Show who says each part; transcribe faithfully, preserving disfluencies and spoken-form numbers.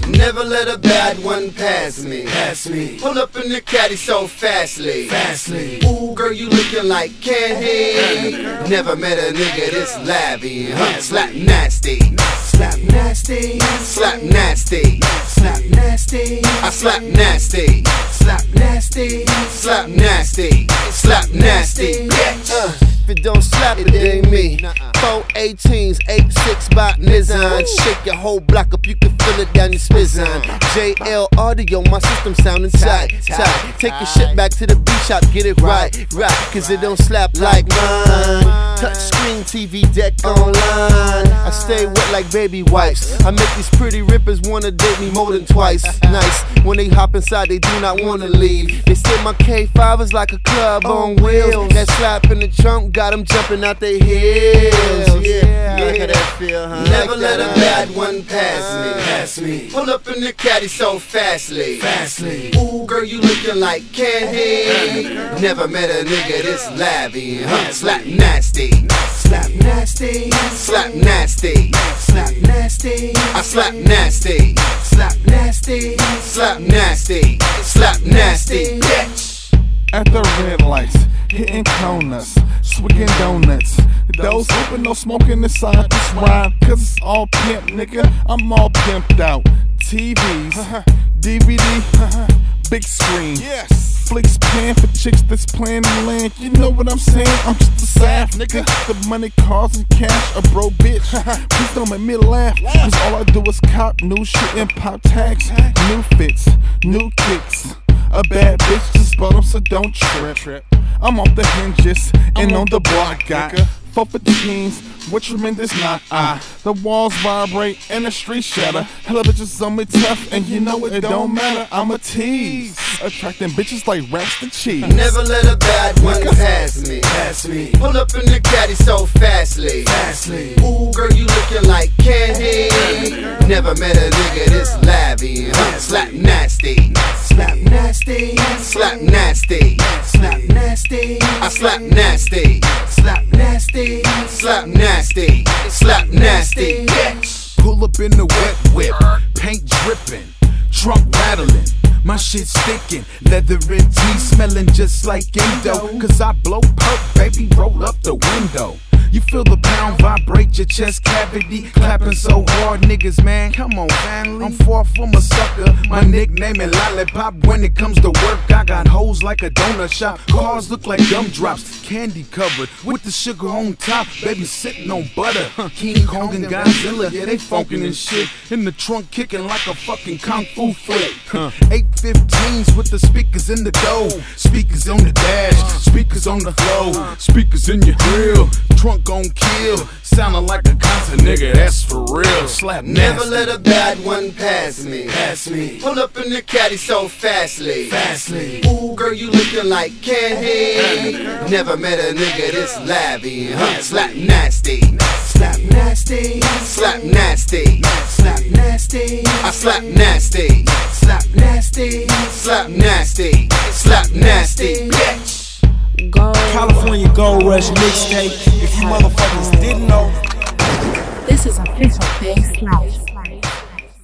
Speaker 1: Never let a bad one pass me. Pass me. Pull up in the caddy so fastly. Fastly. Ooh, girl, you looking like candy. Never met a nigga this labby. Huh? Slap nasty. Slap nasty. Slap nasty. Slap nasty. I slap nasty. Slap nasty. Slap nasty. Slap nasty. Uh, if it don't slap, it ain't me. Four eighteens, eight six by Nizan. Shake your whole block up, you can feel it down your spizon. J L audio, my system sounding tight, tight. Take your shit back to the beat shop, get it right, right. Cause it don't slap like mine. Touch screen T V deck online. I stay wet like baby wipes. I make these pretty rippers wanna date me more than twice. Nice, when they hop inside they do not wanna leave. They say my K five is like a club on wheels. That slap in the trunk got them jumping out their heels. Yeah, yeah, how that feel, huh? Never like let that, a bad huh? one pass me. Pass me. Pull up in the caddy so fastly. Fastly. Ooh, girl, you looking like candy. Never met a nigga this labby. Huh? Slap nasty. Slap nasty. Slap nasty. Slap nasty. I slap nasty. Slap nasty. Slap nasty. Slap nasty. Bitch.
Speaker 2: At the red lights, hitting corners, swigging donuts. Those open, no smoking inside this ride. Cause it's all pimp, nigga. I'm all pimped out. T Vs, D V D, big screen. Yes. Flicks paying for chicks that's playing the land. You know what I'm saying? I'm just a sap, nigga. The money, cars, and cash, a bro bitch. Please don't make me laugh. Cause all I do is cop new shit and pop tags. New fits, new kicks. A bad bitch just bought them, so don't trip. I'm off the hinges and on the block. Got four fifteens with tremendous knock. I the walls vibrate and the streets shatter. Hella bitches on me tough, and you know it don't matter. I'm a tease, attracting bitches like rats to cheese.
Speaker 1: Never let a bad one pass me. Pass me. Pull up in the caddy so fastly. Fastly. Ooh, girl, you looking like candy. Never met a nigga this labby. Huh? Slap nasty. Slap nasty. Slap nasty. Slap nasty. I slap nasty. Slap nasty. Slap nasty. Slap nasty. Bitch.
Speaker 3: Pull up in the wet whip, paint dripping, trunk rattling. My shit sticking, leather and tea smelling just like Indo. Cause I blow perk, baby, roll up the window. You feel the pound vibrate your chest cavity, clapping so hard, niggas, man, come on, family. I'm far from a sucker, my nickname is Lollipop. When it comes to work, I got hoes like a donut shop. Cars look like gumdrops, candy covered with the sugar on top. Baby sitting on butter, King Kong and Godzilla, yeah, they funkin' and shit. In the trunk kicking like a fucking kung fu flick. eight fifteens with the speakers in the dough, speakers on the dash, speakers on the floor, speakers in your grill. Trunk gon' kill, sounding like a concert, nigga, that's for real. Slap nasty.
Speaker 1: Never let a bad one pass me. Pass me. Pull up in the caddy so fastly. Fastly. Ooh, girl, you looking like candy. Never met a nigga this labby. Huh? Slap nasty. Slap nasty. Slap nasty. Slap nasty. I slap nasty. Slap nasty. Slap nasty. Slap nasty. Bitch.
Speaker 4: California Gold Rush mixtape. If you motherfuckers didn't know,
Speaker 5: this is official Big Slice.